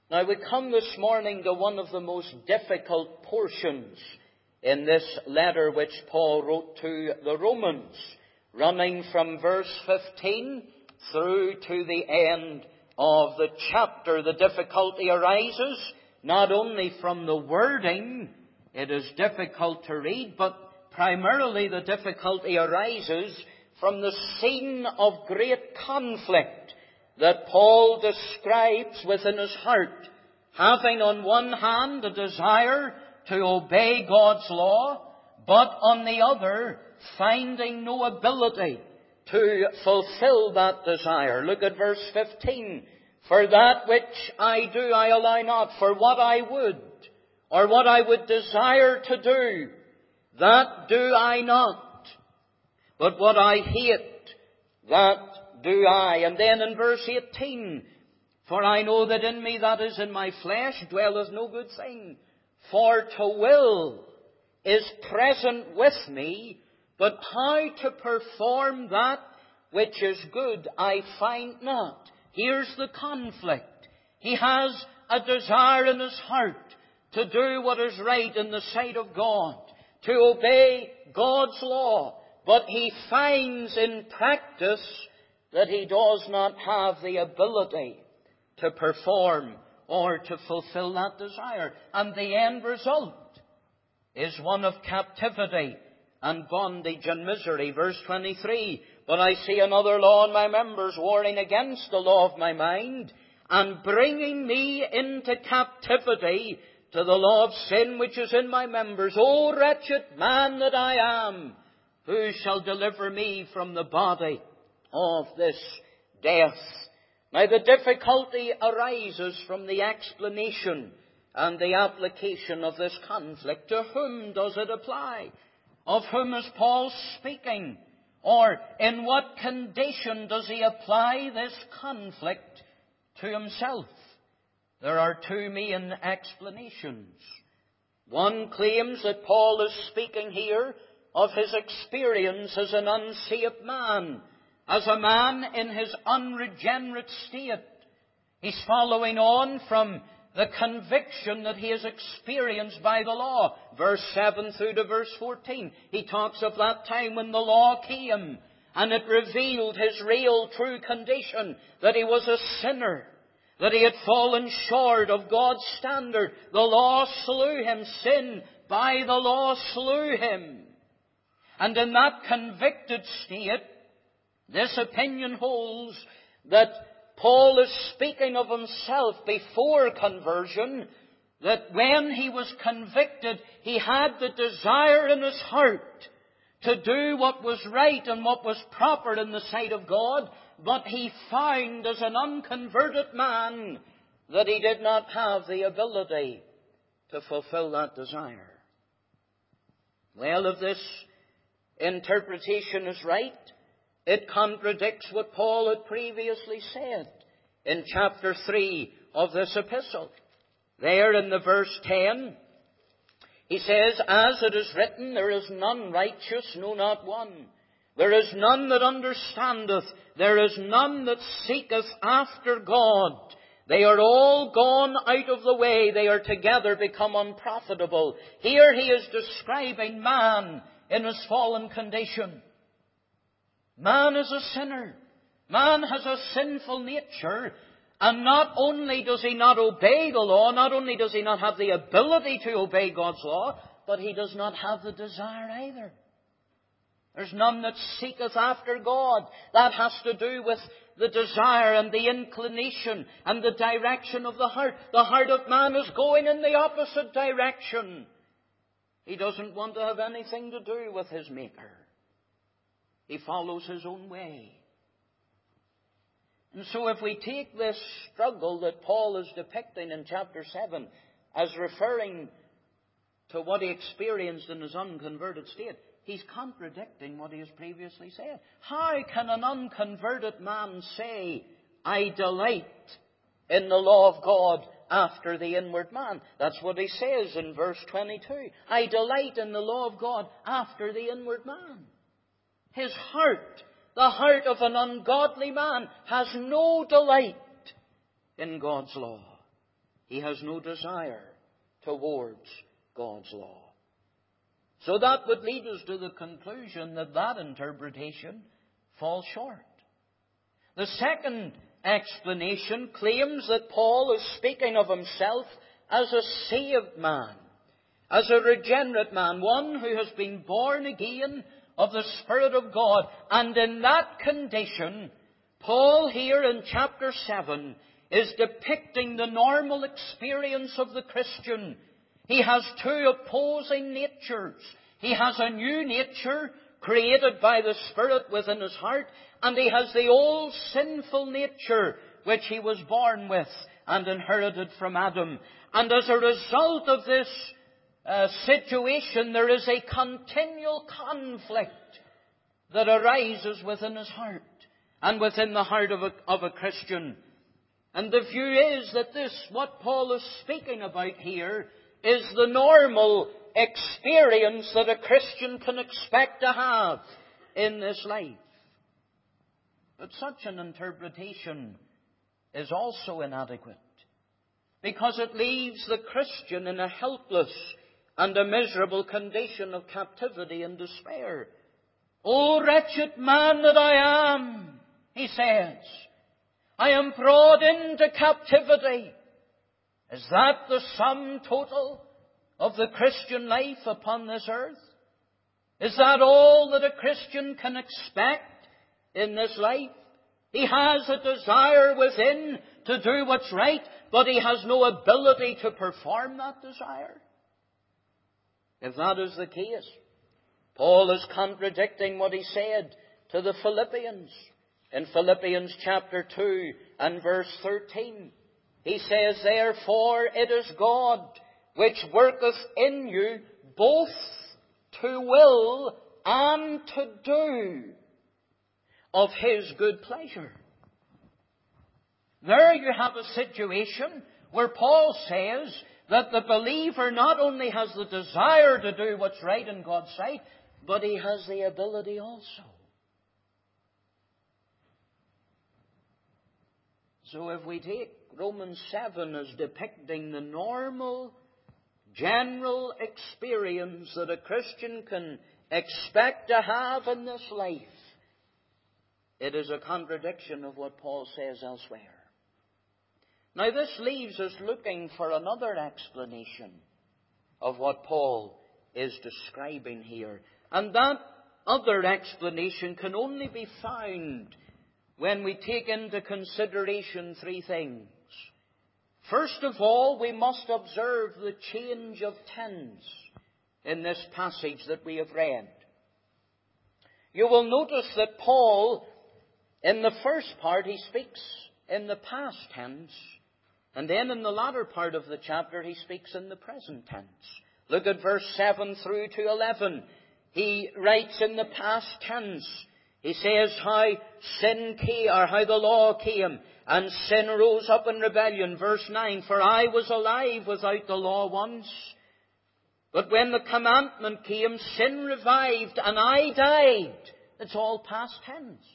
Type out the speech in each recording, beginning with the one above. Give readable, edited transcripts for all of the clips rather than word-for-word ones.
Now we come this morning to one of the most difficult portions in this letter which Paul wrote to the Romans, running from verse 15 through to the end of the chapter. The difficulty arises not only from the wording, it is difficult to read, but primarily the difficulty arises from the scene of great conflict that Paul describes within his heart, having on one hand a desire to obey God's law, but on the other finding no ability to fulfill that desire. Look at verse 15. For that which I do I allow not, for what I would, or what I would desire to do, that do I not. But what I hate, that do I. And then in verse 18, for I know that in me, that is in my flesh, dwelleth no good thing. For to will is present with me, but how to perform that which is good I find not. Here's the conflict. He has a desire in his heart to do what is right in the sight of God, to obey God's law, but he finds in practice that he does not have the ability to perform or to fulfill that desire. And the end result is one of captivity and bondage and misery. Verse 23, but I see another law in my members, warring against the law of my mind, and bringing me into captivity to the law of sin which is in my members. O wretched man that I am, who shall deliver me from the body of this death? Now the difficulty arises from the explanation and the application of this conflict. To whom does it apply? Of whom is Paul speaking? Or in what condition does he apply this conflict to himself? There are two main explanations. One claims that Paul is speaking here of his experience as an unsaved man, as a man in his unregenerate state. He's following on from the conviction that he has experienced by the law. Verse 7 through to verse 14. He talks of that time when the law came and it revealed his real true condition, that he was a sinner, that he had fallen short of God's standard. The law slew him. Sin by the law slew him. And in that convicted state, this opinion holds that Paul is speaking of himself before conversion, that when he was convicted, he had the desire in his heart to do what was right and what was proper in the sight of God, but he found as an unconverted man that he did not have the ability to fulfill that desire. Well, if this interpretation is right, it contradicts what Paul had previously said in chapter 3 of this epistle. There in the verse 10, he says, as it is written, there is none righteous, no, not one. There is none that understandeth. There is none that seeketh after God. They are all gone out of the way. They are together become unprofitable. Here he is describing man in his fallen condition. Man is a sinner. Man has a sinful nature. And not only does he not obey the law, not only does he not have the ability to obey God's law, but he does not have the desire either. There's none that seeketh after God. That has to do with the desire and the inclination and the direction of the heart. The heart of man is going in the opposite direction. He doesn't want to have anything to do with his Maker. He follows his own way. And so if we take this struggle that Paul is depicting in chapter 7 as referring to what he experienced in his unconverted state, he's contradicting what he has previously said. How can an unconverted man say, I delight in the law of God after the inward man? That's what he says in verse 22. I delight in the law of God after the inward man. His heart, the heart of an ungodly man, has no delight in God's law. He has no desire towards God's law. So that would lead us to the conclusion that that interpretation falls short. The second explanation claims that Paul is speaking of himself as a saved man, as a regenerate man, one who has been born again of the Spirit of God. And in that condition, Paul here in chapter 7 is depicting the normal experience of the Christian. He has two opposing natures. He has a new nature created by the Spirit within his heart, and he has the old sinful nature which he was born with and inherited from Adam. And as a result of this situation, there is a continual conflict that arises within his heart and within the heart of a Christian. And the view is that this, what Paul is speaking about here, is the normal experience that a Christian can expect to have in this life. But such an interpretation is also inadequate, because it leaves the Christian in a helpless and a miserable condition of captivity and despair. "O wretched man that I am," he says, "I am brought into captivity." Is that the sum total of the Christian life upon this earth? Is that all that a Christian can expect in this life? He has a desire within to do what's right, but he has no ability to perform that desire. If that is the case, Paul is contradicting what he said to the Philippians. In Philippians chapter 2 and verse 13, he says, "Therefore it is God which worketh in you both to will and to do of His good pleasure." There you have a situation where Paul says that the believer not only has the desire to do what's right in God's sight, but he has the ability also. So if we take Romans 7 as depicting the normal, general experience that a Christian can expect to have in this life, it is a contradiction of what Paul says elsewhere. Now this leaves us looking for another explanation of what Paul is describing here. And that other explanation can only be found when we take into consideration three things. First of all, we must observe the change of tense in this passage that we have read. You will notice that Paul, in the first part, he speaks in the past tense, and then in the latter part of the chapter, he speaks in the present tense. Look at verse 7 through to 11. He writes in the past tense. He says how sin came, or how the law came, and sin rose up in rebellion. Verse 9, "For I was alive without the law once, but when the commandment came, sin revived, and I died." It's all past tense.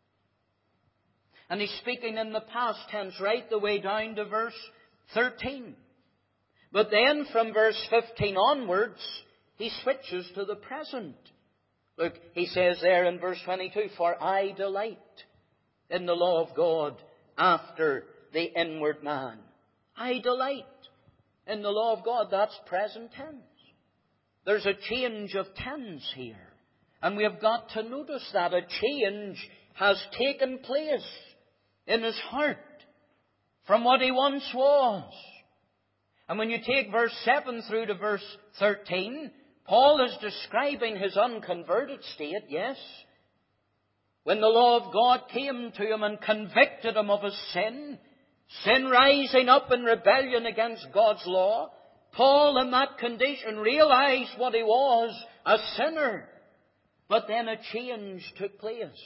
And he's speaking in the past tense right the way down to verse 13. But then from verse 15 onwards, he switches to the present. Look, he says there in verse 22, "For I delight in the law of God after the inward man." I delight in the law of God. That's present tense. There's a change of tense here. And we have got to notice that a change has taken place in his heart from what he once was. And when you take verse 7 through to verse 13, Paul is describing his unconverted state, yes. When the law of God came to him and convicted him of his sin rising up in rebellion against God's law, Paul in that condition realized what he was, a sinner. But then a change took place.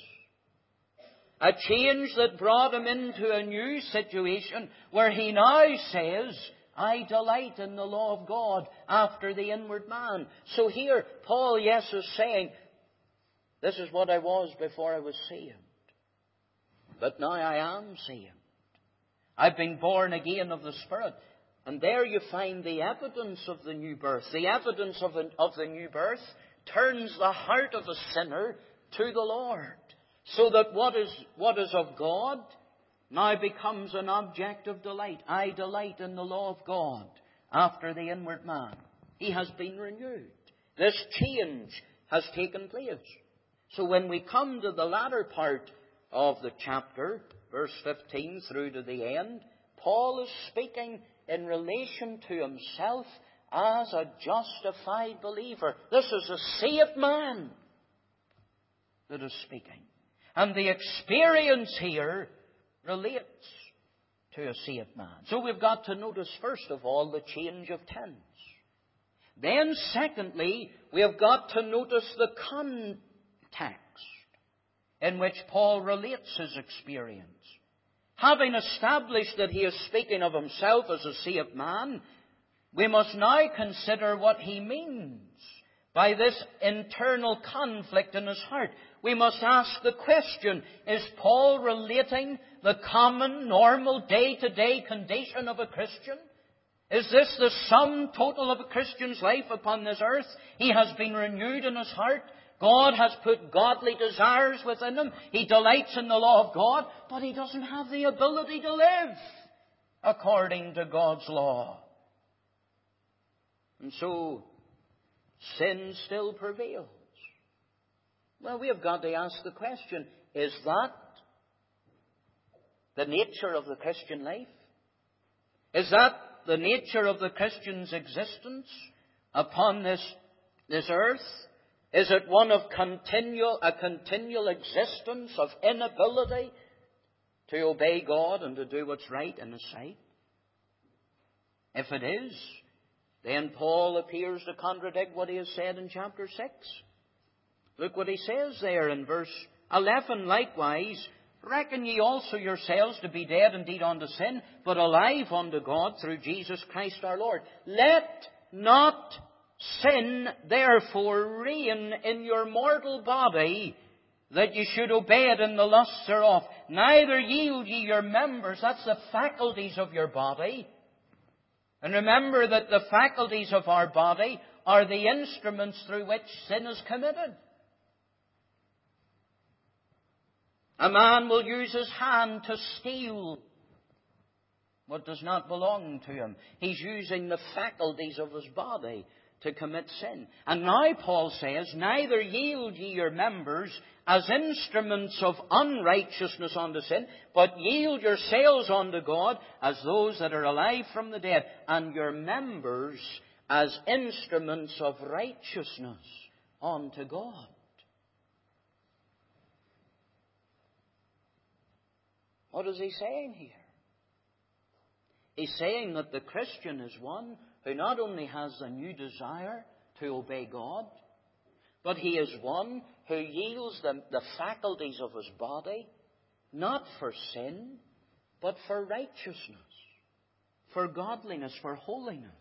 A change that brought him into a new situation where he now says, "I delight in the law of God after the inward man." So here, Paul, yes, is saying, this is what I was before I was saved. But now I am saved. I've been born again of the Spirit. And there you find the evidence of the new birth. The evidence of the new birth turns the heart of the sinner to the Lord, so that what is of God now becomes an object of delight. I delight in the law of God after the inward man. He has been renewed. This change has taken place. So when we come to the latter part of the chapter, verse 15 through to the end, Paul is speaking in relation to himself as a justified believer. This is a saved man that is speaking. And the experience here relates to a saved man. So we've got to notice, first of all, the change of tense. Then, secondly, we have got to notice the context in which Paul relates his experience. Having established that he is speaking of himself as a saved man, we must now consider what he means by this internal conflict in his heart. We must ask the question, is Paul relating the common, normal, day-to-day condition of a Christian? Is this the sum total of a Christian's life upon this earth? He has been renewed in his heart. God has put godly desires within him. He delights in the law of God, but he doesn't have the ability to live according to God's law. And so, sin still prevails. Well, we have got to ask the question, is that the nature of the Christian life? Is that the nature of the Christian's existence upon this earth? Is it one of a continual existence of inability to obey God and to do what's right in His sight? If it is, then Paul appears to contradict what he has said in chapter 6. Look what he says there in verse 11. Likewise, reckon ye also yourselves to be dead indeed unto sin, but alive unto God through Jesus Christ our Lord. Let not sin therefore reign in your mortal body, that ye should obey it in the lusts thereof. Neither yield ye your members, that's the faculties of your body. And remember that the faculties of our body are the instruments through which sin is committed. A man will use his hand to steal what does not belong to him. He's using the faculties of his body to commit sin. And now Paul says, neither yield ye your members as instruments of unrighteousness unto sin, but yield yourselves unto God as those that are alive from the dead, and your members as instruments of righteousness unto God. What is he saying here? He's saying that the Christian is one who not only has a new desire to obey God, but he is one who yields the faculties of his body, not for sin, but for righteousness, for godliness, for holiness.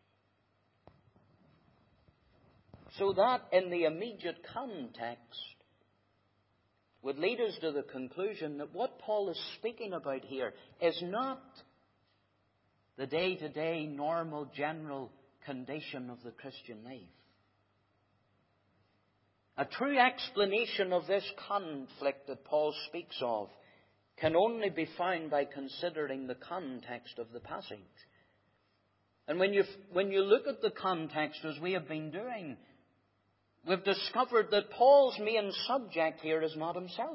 So that in the immediate context would lead us to the conclusion that what Paul is speaking about here is not the day-to-day, normal, general condition of the Christian life. A true explanation of this conflict that Paul speaks of can only be found by considering the context of the passage. And when you look at the context, as we have been doing, we've discovered that Paul's main subject here is not himself.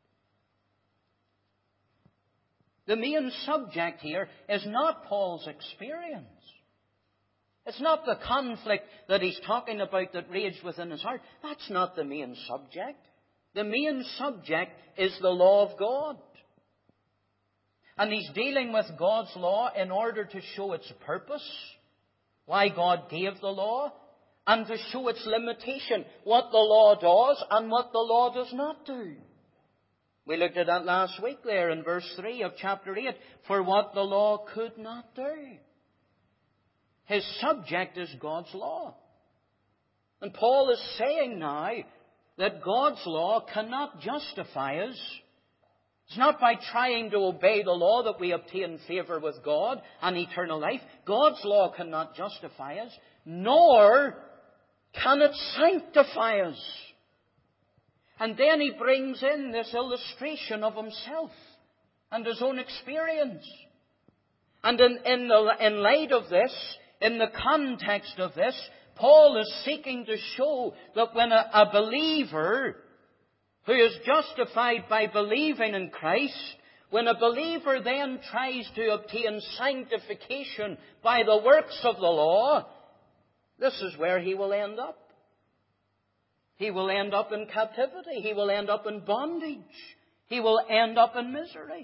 The main subject here is not Paul's experience. It's not the conflict that he's talking about that raged within his heart. That's not the main subject. The main subject is the law of God. And he's dealing with God's law in order to show its purpose, why God gave the law, and to show its limitation, what the law does and what the law does not do. We looked at that last week there in verse 3 of chapter 8, for what the law could not do. His subject is God's law. And Paul is saying now that God's law cannot justify us It's not by trying to obey the law that we obtain favor with God and eternal life. God's law cannot justify us, nor can it sanctify us. And then he brings in this illustration of himself and his own experience. And in light of this, in the context of this, Paul is seeking to show that when a believer who is justified by believing in Christ, when a believer then tries to obtain sanctification by the works of the law, this is where he will end up. He will end up in captivity. He will end up in bondage. He will end up in misery.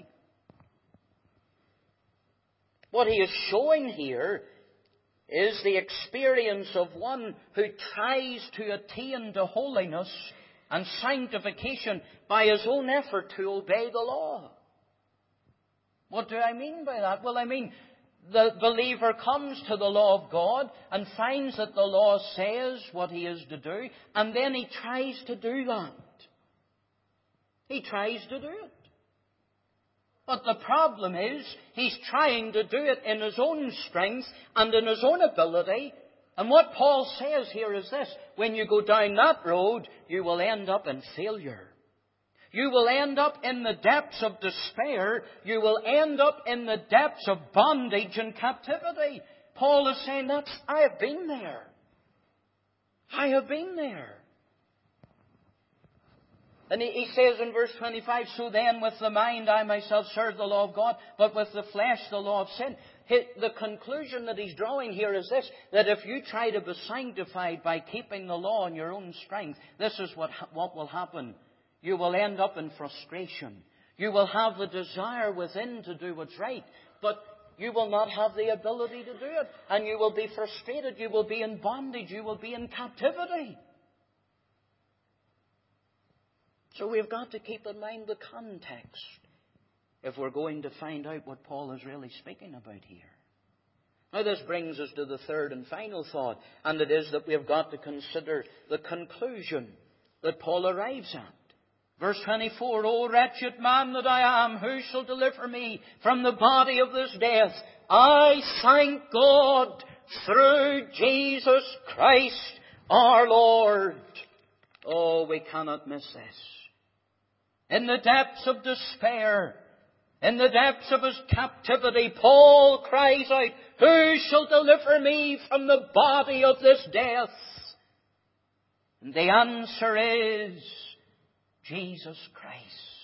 What he is showing here is the experience of one who tries to attain to holiness and sanctification by his own effort to obey the law. What do I mean by that? Well, I mean, the believer comes to the law of God and finds that the law says what he is to do, and then he tries to do that. He tries to do it. But the problem is, he's trying to do it in his own strength and in his own ability. And what Paul says here is this: when you go down that road, you will end up in failure. You will end up in the depths of despair. You will end up in the depths of bondage and captivity. Paul is saying, I have been there. I have been there. And he says in verse 25, so then with the mind I myself serve the law of God, but with the flesh the law of sin. The conclusion that he's drawing here is this: that if you try to be sanctified by keeping the law in your own strength, this is what will happen. You will end up in frustration. You will have the desire within to do what's right, but you will not have the ability to do it. And you will be frustrated. You will be in bondage. You will be in captivity. So we've got to keep in mind the context if we're going to find out what Paul is really speaking about here. Now this brings us to the third and final thought, and it is that we've got to consider the conclusion that Paul arrives at. Verse 24, O wretched man that I am, who shall deliver me from the body of this death? I thank God through Jesus Christ our Lord. Oh, we cannot miss this. In the depths of despair, in the depths of his captivity, Paul cries out, who shall deliver me from the body of this death? And the answer is Jesus Christ.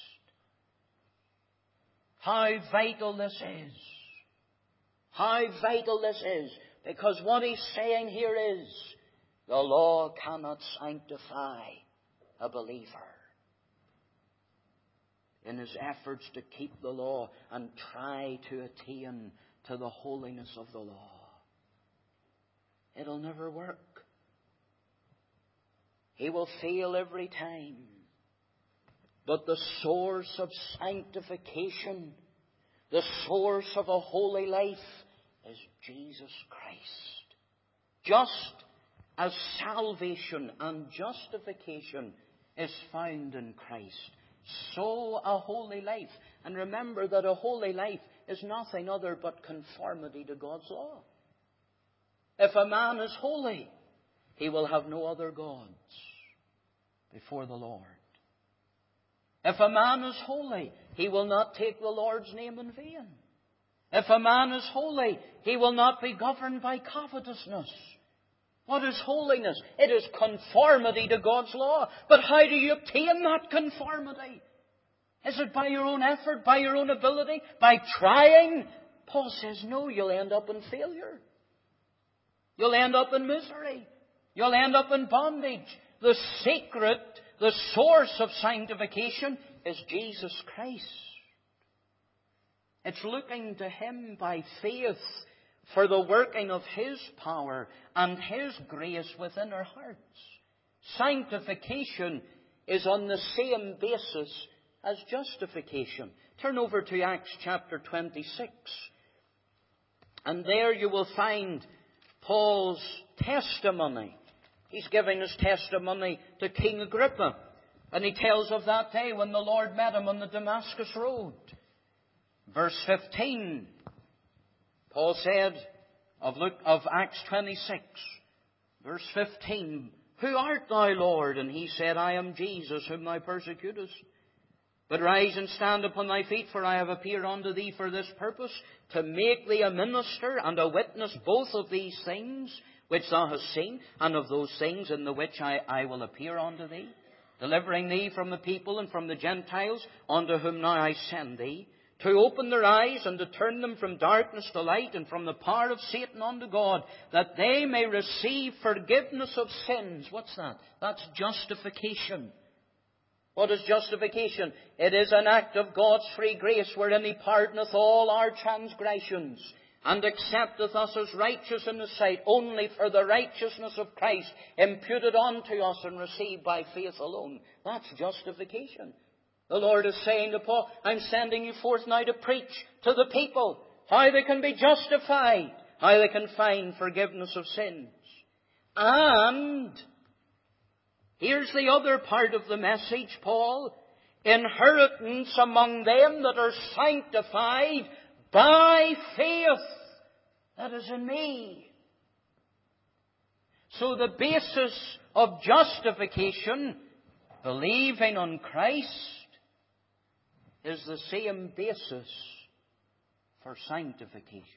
How vital this is. How vital this is. Because what he's saying here is, the law cannot sanctify a believer. In his efforts to keep the law and try to attain to the holiness of the law, it'll never work. He will fail every time. But the source of sanctification, the source of a holy life, is Jesus Christ. Just as salvation and justification is found in Christ, so a holy life. And remember that a holy life is nothing other but conformity to God's law. If a man is holy, he will have no other gods before the Lord. If a man is holy, he will not take the Lord's name in vain. If a man is holy, he will not be governed by covetousness. What is holiness? It is conformity to God's law. But how do you obtain that conformity? Is it by your own effort, by your own ability, by trying? Paul says, no, you'll end up in failure. You'll end up in misery. You'll end up in bondage. The secret, the source of sanctification is Jesus Christ. It's looking to Him by faith for the working of His power and His grace within our hearts. Sanctification is on the same basis as justification. Turn over to Acts chapter 26. And there you will find Paul's testimony. He's giving his testimony to King Agrippa. And he tells of that day when the Lord met him on the Damascus road. Verse 15, Paul said of Acts 26, verse 15, "Who art thou, Lord?" And he said, "I am Jesus, whom thou persecutest. But rise and stand upon thy feet, for I have appeared unto thee for this purpose, to make thee a minister and a witness both of these things which thou hast seen, and of those things in the which I will appear unto thee, delivering thee from the people and from the Gentiles, unto whom now I send thee, to open their eyes and to turn them from darkness to light, and from the power of Satan unto God, that they may receive forgiveness of sins." What's that? That's justification. What is justification? It is an act of God's free grace, wherein He pardoneth all our transgressions, and accepteth us as righteous in His sight, only for the righteousness of Christ, imputed unto us and received by faith alone. That's justification. The Lord is saying to Paul, "I'm sending you forth now to preach to the people how they can be justified, how they can find forgiveness of sins. And here's the other part of the message, Paul. Inheritance among them that are sanctified by faith that is in me." So the basis of justification, believing on Christ, is the same basis for sanctification.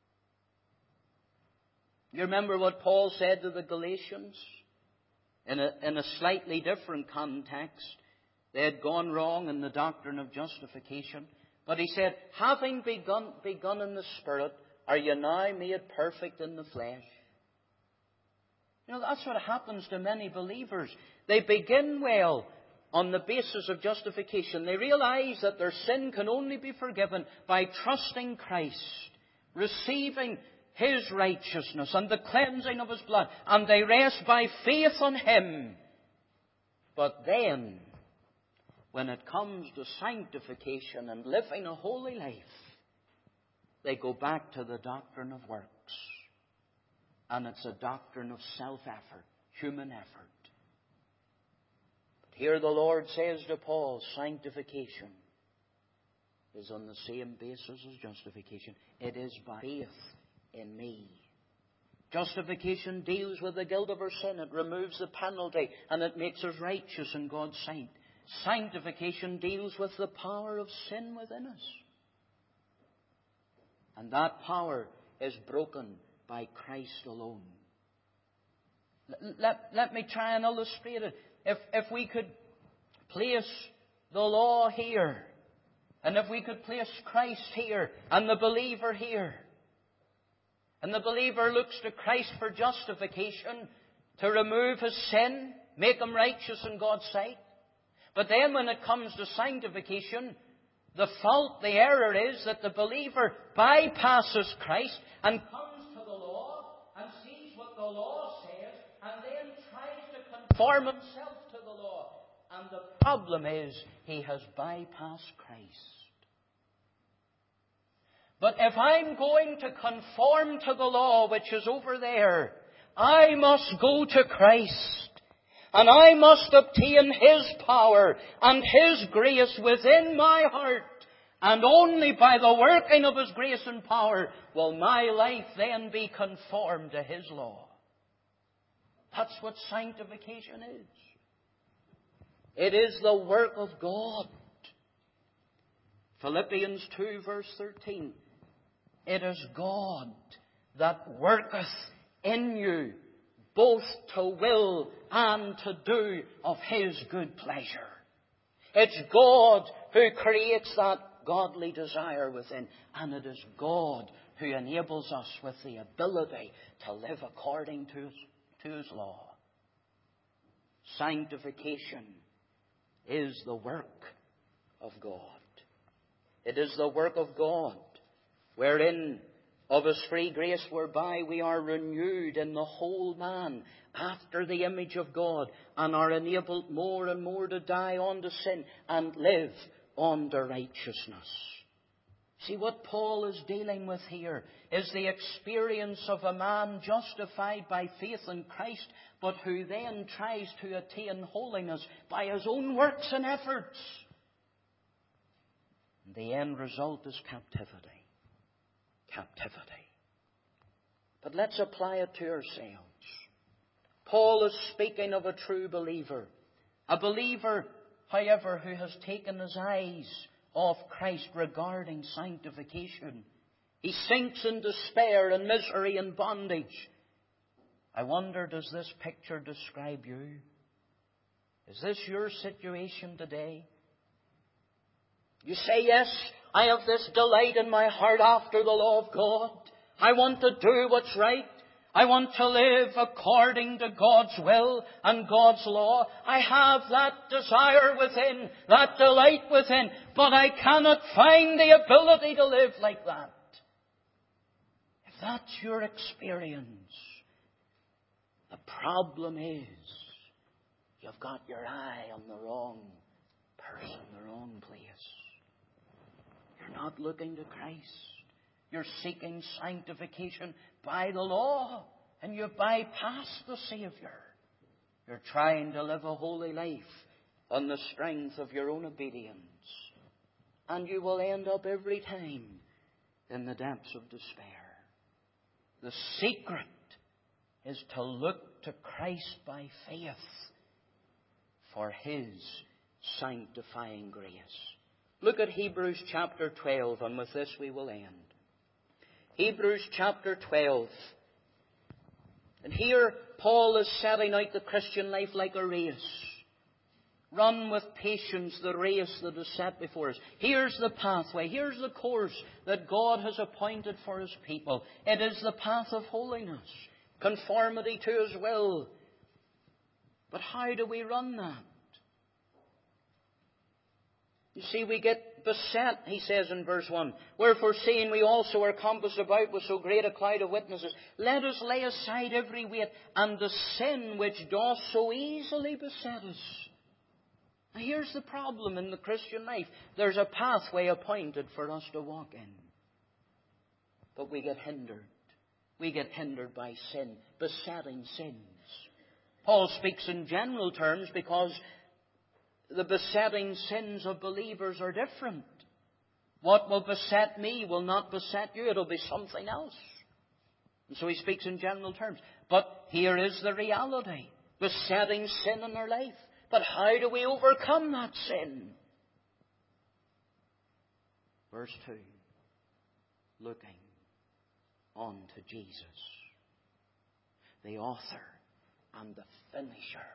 You remember what Paul said to the Galatians? In a slightly different context. They had gone wrong in the doctrine of justification. But he said, "Having begun in the Spirit, are you now made perfect in the flesh?" You know, that's what happens to many believers. They begin well on the basis of justification. They realize that their sin can only be forgiven by trusting Christ, receiving His righteousness and the cleansing of His blood. And they rest by faith on Him. But then, when it comes to sanctification and living a holy life, they go back to the doctrine of works. And it's a doctrine of self-effort, human effort. But here the Lord says to Paul, sanctification is on the same basis as justification. It is by faith in me. Justification deals with the guilt of our sin. It removes the penalty and it makes us righteous in God's sight. Sanctification deals with the power of sin within us. And that power is broken by Christ alone. Let me try and illustrate it. If we could place the law here, and if we could place Christ here, and the believer here, and the believer looks to Christ for justification, to remove his sin, make him righteous in God's sight. But then when it comes to sanctification, the fault, the error is that the believer bypasses Christ and comes to the law and sees what the law says and then tries to conform himself to the law. And the problem is he has bypassed Christ. But if I'm going to conform to the law which is over there, I must go to Christ. And I must obtain His power and His grace within my heart. And only by the working of His grace and power will my life then be conformed to His law. That's what sanctification is. It is the work of God. Philippians 2 verse 13. It is God that worketh in you both to will and to do of His good pleasure. It's God who creates that godly desire within, and it is God who enables us with the ability to live according to His law. Sanctification is the work of God. It is the work of God, wherein of His free grace whereby we are renewed in the whole man after the image of God and are enabled more and more to die unto sin and live unto righteousness. See, what Paul is dealing with here is the experience of a man justified by faith in Christ, but who then tries to attain holiness by his own works and efforts. And the end result is captivity. Captivity. But let's apply it to ourselves. Paul is speaking of a true believer. A believer, however, who has taken his eyes off Christ regarding sanctification. He sinks in despair and misery and bondage. I wonder, does this picture describe you? Is this your situation today? You say, yes, I have this delight in my heart after the law of God. I want to do what's right. I want to live according to God's will and God's law. I have that desire within, that delight within, but I cannot find the ability to live like that. If that's your experience, the problem is you've got your eye on the wrong person, the wrong place. You're not looking to Christ. You're seeking sanctification by the law, and you bypass the Savior. You're trying to live a holy life on the strength of your own obedience. And you will end up every time in the depths of despair. The secret is to look to Christ by faith for His sanctifying grace. Look at Hebrews chapter 12, and with this we will end. Hebrews chapter 12. And here Paul is setting out the Christian life like a race. Run with patience the race that is set before us. Here's the pathway. Here's the course that God has appointed for His people. It is the path of holiness, conformity to His will. But how do we run that? You see, we get beset, he says in verse 1. Wherefore, seeing we also are compassed about with so great a cloud of witnesses, let us lay aside every weight and the sin which doth so easily beset us. Now, here's the problem in the Christian life. There's a pathway appointed for us to walk in. But we get hindered. We get hindered by sin, besetting sins. Paul speaks in general terms because the besetting sins of believers are different. What will beset me will not beset you. It'll be something else. And so he speaks in general terms. But here is the reality. Besetting sin in our life. But how do we overcome that sin? Verse 2. Looking on to Jesus, the author and the finisher.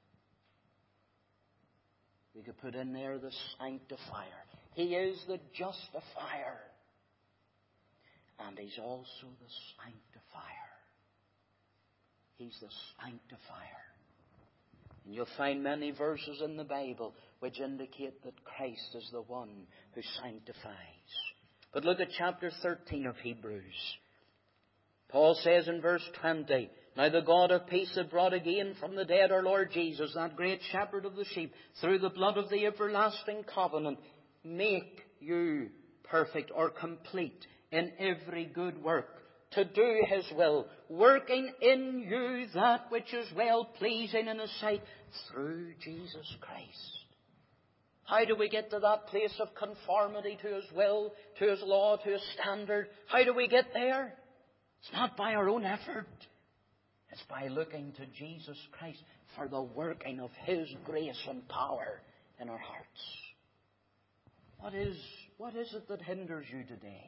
We could put in there the sanctifier. He is the justifier. And He's also the sanctifier. He's the sanctifier. And you'll find many verses in the Bible which indicate that Christ is the one who sanctifies. But look at chapter 13 of Hebrews. Paul says in verse 20, Now the God of peace that brought again from the dead our Lord Jesus, that great shepherd of the sheep, through the blood of the everlasting covenant, make you perfect or complete in every good work, to do His will, working in you that which is well-pleasing in His sight, through Jesus Christ. How do we get to that place of conformity to His will, to His law, to His standard? How do we get there? It's not by our own effort. It's by looking to Jesus Christ for the working of His grace and power in our hearts. What is it that hinders you today?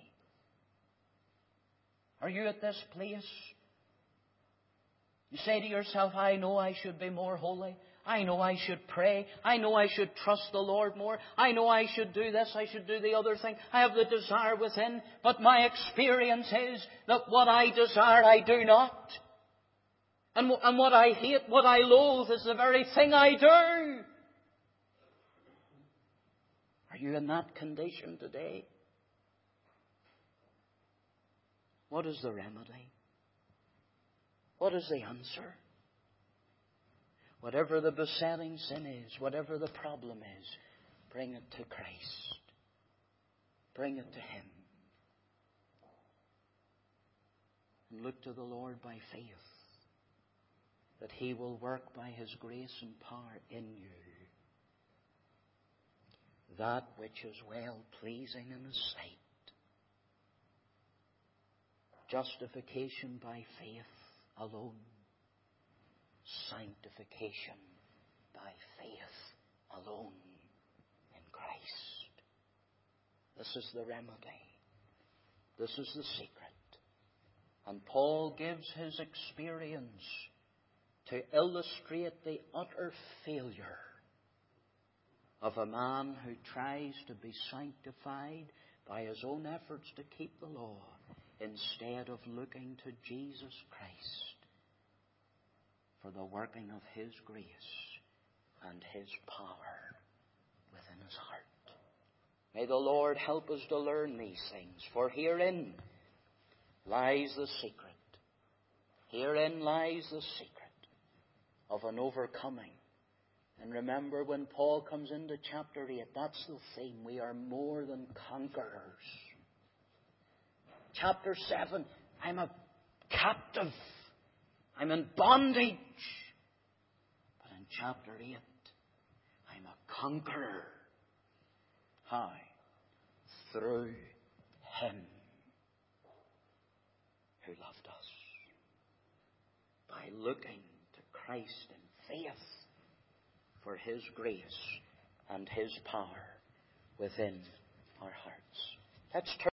Are you at this place? You say to yourself, I know I should be more holy. I know I should pray. I know I should trust the Lord more. I know I should do this. I should do the other thing. I have the desire within. But my experience is that what I desire, I do not. And what I hate, what I loathe is the very thing I do. Are you in that condition today? What is the remedy? What is the answer? Whatever the besetting sin is, whatever the problem is, bring it to Christ. Bring it to Him. and look to the Lord by faith, that He will work by His grace and power in you that which is well pleasing in His sight. Justification by faith alone. Sanctification by faith alone in Christ. This is the remedy. This is the secret. And Paul gives his experience to illustrate the utter failure of a man who tries to be sanctified by his own efforts to keep the law instead of looking to Jesus Christ for the working of His grace and His power within his heart. May the Lord help us to learn these things, for herein lies the secret. Herein lies the secret of an overcoming. And remember, when Paul comes into chapter 8, that's the theme. We are more than conquerors. Chapter 7, I'm a captive. I'm in bondage. But in chapter 8, I'm a conqueror. How? Through Him who loved us. By looking to Christ in faith for His grace and His power within our hearts. Let's turn